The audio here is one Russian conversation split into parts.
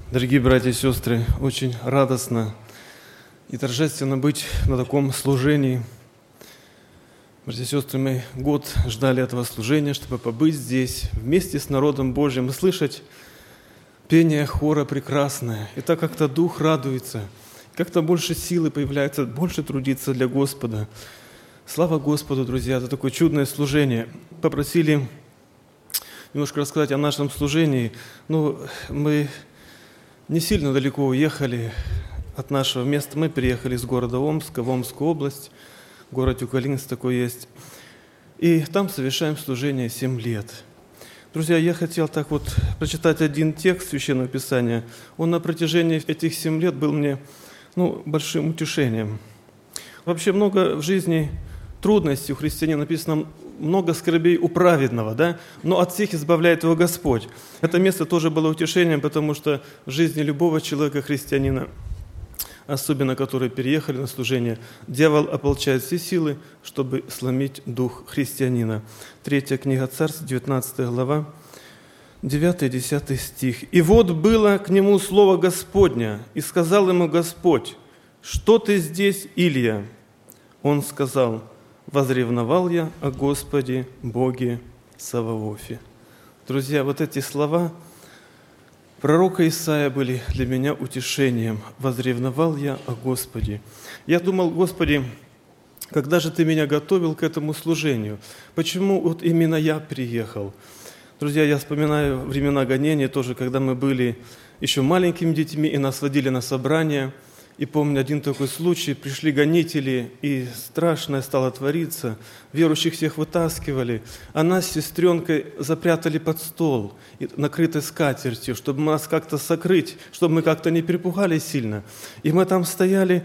Дорогие братья и сестры, очень радостно и торжественно быть на таком служении. Братья и сестры, мы год ждали этого служения, чтобы побыть здесь вместе с народом Божьим и слышать пение хора прекрасное. И так как-то дух радуется, как-то больше силы появляется, больше трудиться для Господа. Слава Господу, друзья, за такое чудное служение. Попросили немножко рассказать о нашем служении. Мы не сильно далеко уехали от нашего места. Мы переехали из города Омска в Омскую область. Город Тюкалинск такой есть. И там совершаем служение 7 лет. Друзья, я хотел так вот прочитать один текст Священного Писания. Он на протяжении этих 7 лет был мне большим утешением. Вообще много в жизни трудностей у христианина, написано, много скорбей у праведного, да? Но от всех избавляет его Господь. Это место тоже было утешением, потому что в жизни любого человека, христианина, особенно которые переехали на служение, дьявол ополчает все силы, чтобы сломить дух христианина. 3 книга Царств, 19 глава, 9-10 стих. «И вот было к нему слово Господня, и сказал ему Господь: что ты здесь, Илия? Он сказал: возревновал я о Господе Боге Саваофе». Друзья, вот эти слова пророка Исаия были для меня утешением. «Возревновал я о Господе». Я думал: Господи, когда же Ты меня готовил к этому служению? Почему вот именно я приехал? Друзья, я вспоминаю времена гонения тоже, когда мы были еще маленькими детьми, и нас водили на собрания. И помню один такой случай, пришли гонители, и страшное стало твориться. Верующих всех вытаскивали, а нас с сестренкой запрятали под стол, накрытый скатертью, чтобы нас как-то сокрыть, чтобы мы как-то не перепугались сильно. И мы там стояли,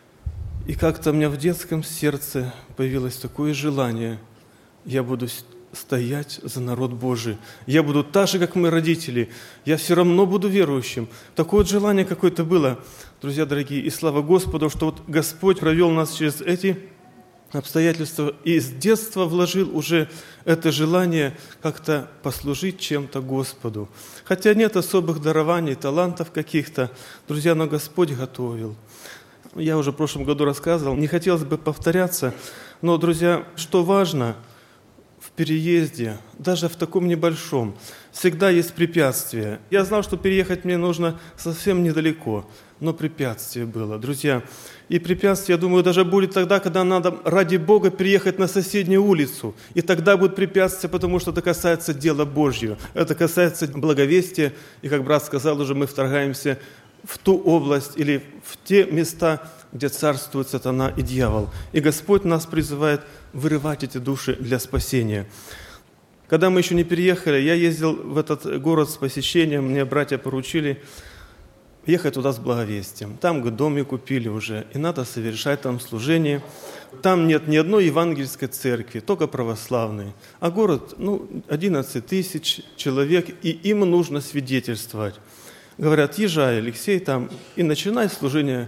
и как-то у меня в детском сердце появилось такое желание: я буду стоять за народ Божий. Я буду так же, как мои родители. Я все равно буду верующим. Такое вот желание какое-то было, друзья дорогие. И слава Господу, что вот Господь провел нас через эти обстоятельства и с детства вложил уже это желание как-то послужить чем-то Господу. Хотя нет особых дарований, талантов каких-то, друзья, но Господь готовил. Я уже в прошлом году рассказывал, не хотелось бы повторяться, но, друзья, что важно – в переезде, даже в таком небольшом, всегда есть препятствия. Я знал, что переехать мне нужно совсем недалеко, но препятствие было, друзья. И препятствие, я думаю, даже будет тогда, когда надо ради Бога переехать на соседнюю улицу. И тогда будет препятствие, потому что это касается дела Божьего. Это касается благовестия. И, как брат сказал, уже мы вторгаемся в ту область или в те места, где царствует сатана и дьявол. И Господь нас призывает вырывать эти души для спасения. Когда мы еще не переехали, я ездил в этот город с посещением, мне братья поручили ехать туда с благовестием. Там домик купили уже, и надо совершать там служение. Там нет ни одной евангельской церкви, только православные. А город, 11 тысяч человек, и им нужно свидетельствовать. Говорят: езжай, Алексей, там, и начинай служение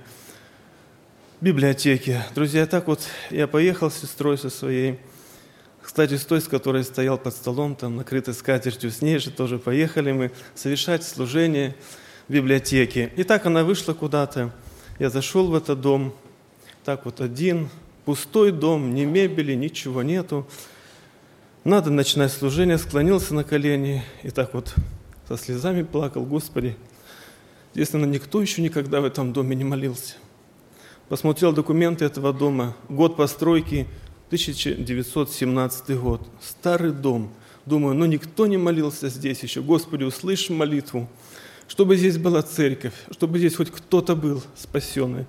в библиотеке. Друзья, так вот я поехал с сестрой со своей. Кстати, с той, с которой стоял под столом, там, накрытой скатертью, с ней же тоже поехали мы совершать служение в библиотеке. И так она вышла куда-то. Я зашел в этот дом, так вот один, пустой дом, ни мебели, ничего нету. Надо начинать служение, склонился на колени и так вот со слезами плакал: Господи, естественно, никто еще никогда в этом доме не молился. Посмотрел документы этого дома, год постройки 1917 год, старый дом. Думаю, никто не молился здесь еще. Господи, услышь молитву, чтобы здесь была церковь, чтобы здесь хоть кто-то был спасенный.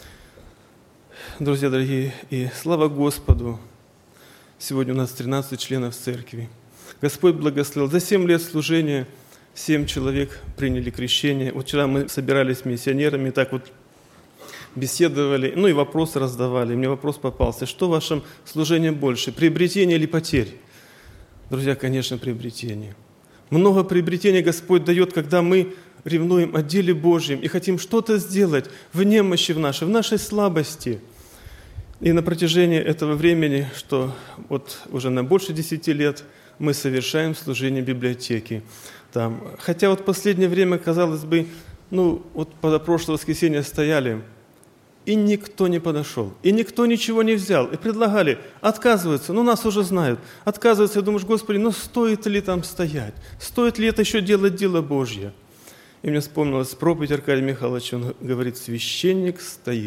Друзья дорогие, и слава Господу, сегодня у нас 13 членов церкви. Господь благословил. За 7 лет служения 7 человек приняли крещение. Вот вчера мы собирались с миссионерами, так вот беседовали, и вопросы раздавали. Мне вопрос попался: что в вашем служении больше, приобретение или потерь? Друзья, конечно, приобретение. Много приобретений Господь дает, когда мы ревнуем о деле Божьем и хотим что-то сделать в немощи в нашей слабости. И на протяжении этого времени, что вот уже на больше 10 лет, мы совершаем служение библиотеки. Хотя вот в последнее время, казалось бы, Вот позапрошлое воскресенье стояли, и никто не подошел, и никто ничего не взял, и предлагали, отказываются, нас уже знают, отказываются, и думаешь, Господи, стоит ли там стоять, стоит ли это еще делать дело Божье? И мне вспомнилась проповедь Аркадия Михайловича, он говорит, священник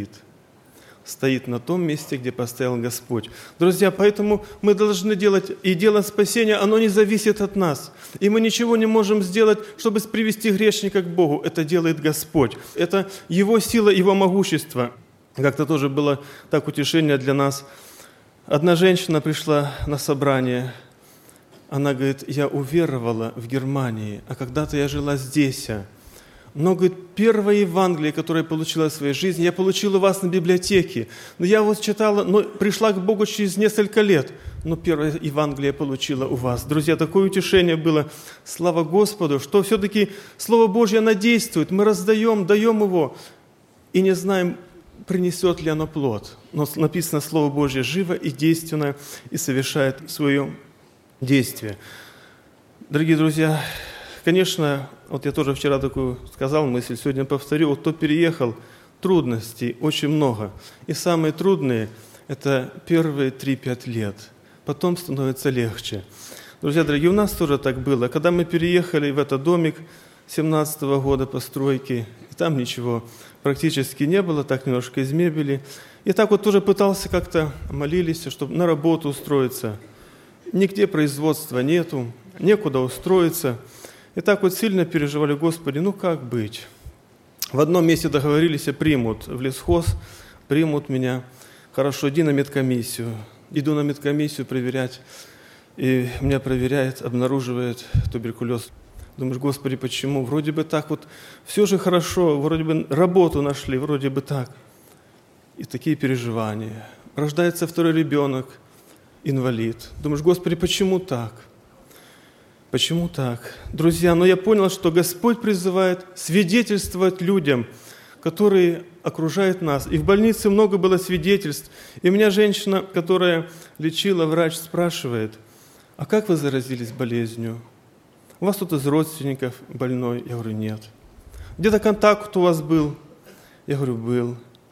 стоит на том месте, где поставил Господь. Друзья, поэтому мы должны делать, и дело спасения, оно не зависит от нас. И мы ничего не можем сделать, чтобы привести грешника к Богу. Это делает Господь. Это Его сила, Его могущество. Как-то тоже было так утешение для нас. Одна женщина пришла на собрание. Она говорит, я уверовала в Германии, а когда-то я жила здесь. Но, говорит, первое Евангелие, которое я получила в своей жизни, я получила у вас на библиотеке. Но я читала, пришла к Богу через несколько лет. Но первое Евангелие я получила у вас. Друзья, такое утешение было. Слава Господу, что все-таки Слово Божье, оно действует. Мы раздаем, даем его. И не знаем, принесет ли оно плод. Но написано, Слово Божье живо и действенно, и совершает свое действие. Дорогие друзья, конечно, я тоже вчера такую сказал мысль, сегодня повторю, кто переехал, трудностей очень много. И самые трудные – это первые 3-5 лет. Потом становится легче. Друзья дорогие, у нас тоже так было. Когда мы переехали в этот домик 17-го года постройки, и там ничего практически не было, так немножко из мебели. И так тоже пытался как-то, молились, чтобы на работу устроиться. Нигде производства нету, некуда устроиться. И так сильно переживали, Господи, как быть? В одном месте договорились, примут в лесхоз, примут меня. Хорошо, иди на медкомиссию. Иду на медкомиссию проверять. И меня проверяет, обнаруживает туберкулез. Думаешь, Господи, почему? Вроде бы так все же хорошо, вроде бы работу нашли, вроде бы так. И такие переживания. Рождается второй ребенок, инвалид. Думаешь, Господи, почему так? Почему так? Друзья, я понял, что Господь призывает свидетельствовать людям, которые окружают нас. И в больнице много было свидетельств. И меня женщина, которая лечила, врач, спрашивает, а как вы заразились болезнью? У вас кто-то из родственников больной? Я говорю, нет. Где-то контакт у вас был? Я говорю, был.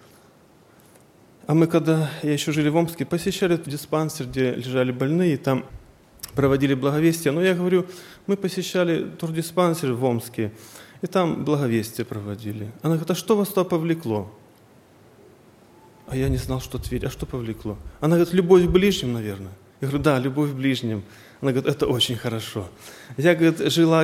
А мы, когда я еще жили в Омске, посещали диспансер, где лежали больные, и там проводили благовестие. Но я говорю, мы посещали турдиспансер в Омске, и там благовестие проводили. Она говорит, а что вас туда повлекло? А я не знал, что ответить. А что повлекло? Она говорит, любовь к ближним, наверное. Я говорю, да, любовь к ближним. Она говорит, это очень хорошо. Я, говорит, жила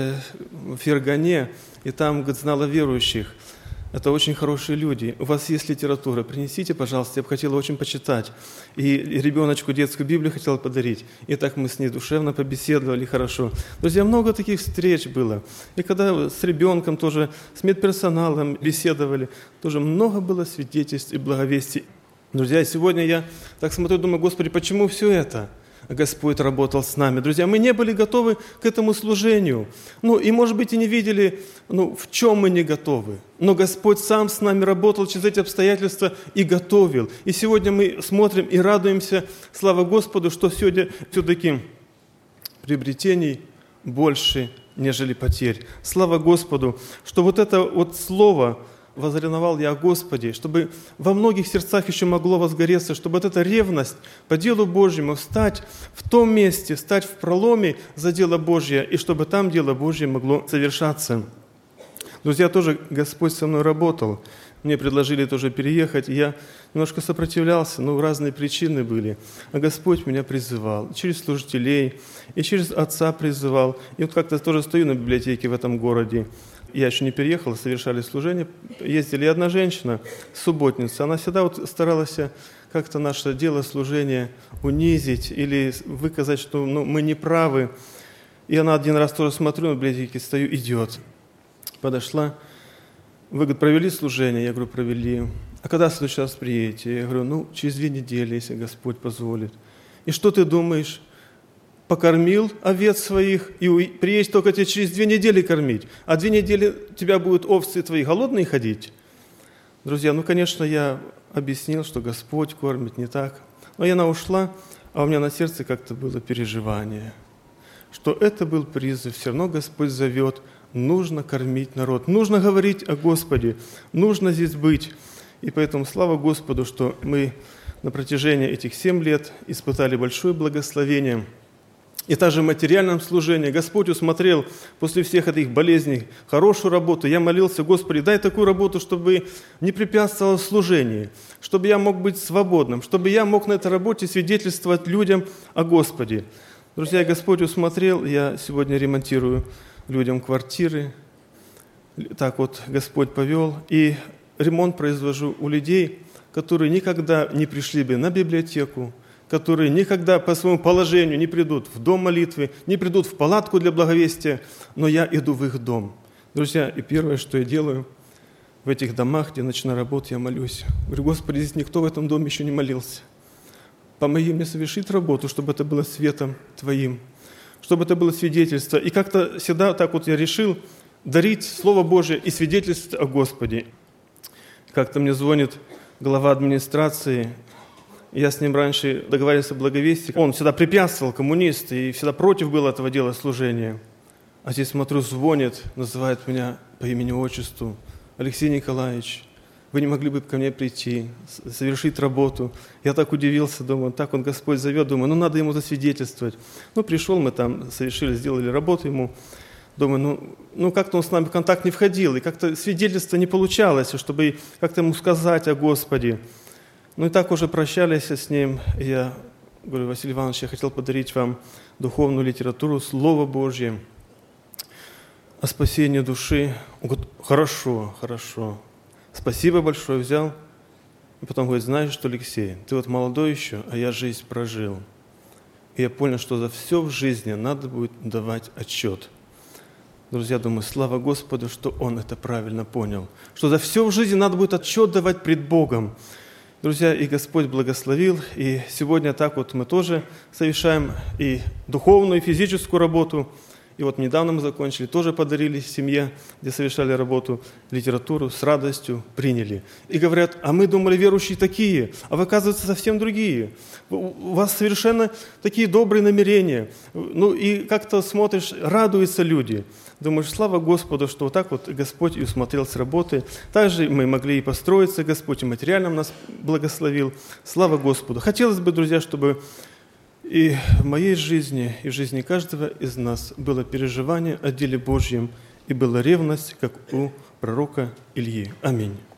в Фергане, и там, говорит, знала верующих. Это очень хорошие люди. У вас есть литература, принесите, пожалуйста, я бы хотела очень почитать. И ребеночку детскую Библию хотела подарить. И так мы с ней душевно побеседовали хорошо. Друзья, много таких встреч было. И когда с ребенком тоже, с медперсоналом беседовали, тоже много было свидетельств и благовестий. Друзья, сегодня я так смотрю, думаю, Господи, почему все это? Господь работал с нами. Друзья, мы не были готовы к этому служению. И, может быть, и не видели, в чем мы не готовы. Но Господь сам с нами работал через эти обстоятельства и готовил. И сегодня мы смотрим и радуемся, слава Господу, что сегодня все-таки приобретений больше, нежели потерь. Слава Господу, что это слово возревновал я о Господе, чтобы во многих сердцах еще могло возгореться, чтобы эта ревность по делу Божьему встать в том месте, стать в проломе за дело Божье, и чтобы там дело Божье могло совершаться. Друзья, тоже Господь со мной работал. Мне предложили тоже переехать, и я немножко сопротивлялся, разные причины были. А Господь меня призывал через служителей, и через отца призывал. И как-то тоже стою на библиотеке в этом городе. Я еще не переехал, совершали служение, ездили. И одна женщина, субботница, она всегда старалась как-то наше дело служения унизить или выказать, что мы не правы. И она один раз тоже смотрю на библиотеке, стою, идет. Подошла, вы, говорит, провели служение? Я говорю, провели. А когда в следующий раз приедете? Я говорю, через 2 недели, если Господь позволит. И что ты думаешь? Покормил овец своих, и приедешь только тебе через 2 недели кормить, а 2 недели у тебя будут овцы твои голодные ходить. Друзья, конечно, я объяснил, что Господь кормит, не так. Но она ушла, а у меня на сердце как-то было переживание, что это был призыв, все равно Господь зовет, нужно кормить народ, нужно говорить о Господе, нужно здесь быть. И поэтому слава Господу, что мы на протяжении этих 7 лет испытали большое благословение. И также в материальном служении Господь усмотрел после всех этих болезней хорошую работу. Я молился: Господи, дай такую работу, чтобы не препятствовало служению, чтобы я мог быть свободным, чтобы я мог на этой работе свидетельствовать людям о Господе. Друзья, Господь усмотрел, я сегодня ремонтирую людям квартиры. Так вот Господь повел. И ремонт произвожу у людей, которые никогда не пришли бы на библиотеку, которые никогда по своему положению не придут в дом молитвы, не придут в палатку для благовестия, но я иду в их дом. Друзья, и первое, что я делаю в этих домах, где начинаю работать, я молюсь. Говорю: Господи, здесь никто в этом доме еще не молился. Помоги мне совершить работу, чтобы это было светом Твоим, чтобы это было свидетельство. И как-то всегда так вот я решил дарить Слово Божие и свидетельство о Господе. Как-то мне звонит глава администрации. Я с ним раньше договаривался о благовестии. Он всегда препятствовал, коммунист, и всегда против был этого дела служения. А здесь, смотрю, звонит, называет меня по имени-отчеству: Алексей Николаевич, вы не могли бы ко мне прийти, совершить работу? Я так удивился, думаю, так он Господь зовет, думаю, надо ему засвидетельствовать. Пришел, мы там совершили, сделали работу ему. Думаю, как-то он с нами в контакт не входил, и как-то свидетельство не получалось, чтобы как-то ему сказать о Господе. И так уже прощались с ним. Я говорю: Василий Иванович, я хотел подарить вам духовную литературу, Слово Божье о спасении души. Он говорит: хорошо. Спасибо большое, взял. И потом говорит: знаешь что, Алексей, ты вот молодой еще, а я жизнь прожил. И я понял, что за все в жизни надо будет давать отчет. Друзья, думаю, слава Господу, что он это правильно понял. Что за все в жизни надо будет отчет давать пред Богом. Друзья, и Господь благословил, и сегодня так вот мы тоже совершаем и духовную, и физическую работу. И вот недавно мы закончили, тоже подарили семье, где совершали работу, литературу, с радостью приняли. И говорят: а мы думали, верующие такие, а вы, оказывается, совсем другие. У вас совершенно такие добрые намерения. И как-то смотришь, радуются люди. Думаешь, слава Господу, что вот так вот Господь и усмотрел с работы. Также мы могли и построиться, Господь и материально нас благословил. Слава Господу. Хотелось бы, друзья, чтобы и в моей жизни, и в жизни каждого из нас было переживание о деле Божьем, и была ревность, как у пророка Ильи. Аминь.